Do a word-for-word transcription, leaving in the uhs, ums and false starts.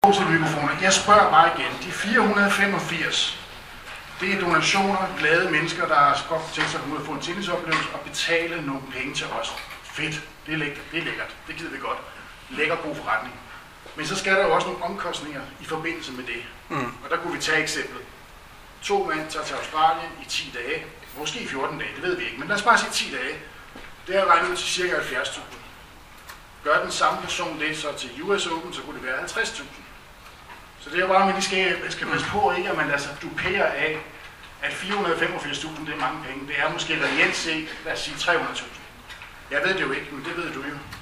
til mikrofoner. Jeg spørger bare igen. De fire hundrede og femogfirs, det er donationer, glade mennesker, der har godt tænkt sig at få en tillidsoplevelse og betale nogle penge til os. Fedt. Det er lækkert. Det er lækkert. Det gider vi godt. Lækker god forretning. Men så skal der jo også nogle omkostninger i forbindelse med det. Mm. Og der kunne vi tage eksemplet. To mænd tager til Australien i ti dage. Måske fjorten dage, det ved vi ikke. Men lad os bare sige ti dage. Det er regnet ud til ca. halvfjerds tusind. Gør den samme person det så til U S Open, så kunne det være halvtreds tusind. Så det er jo bare, at man skal, skal passe på, ikke, at man lader sig dupere af, at fire hundrede og femogfirs tusind det er mange penge. Det er måske reelt set, lad os sige tre hundrede tusind. Jeg ved det jo ikke, men det ved du jo.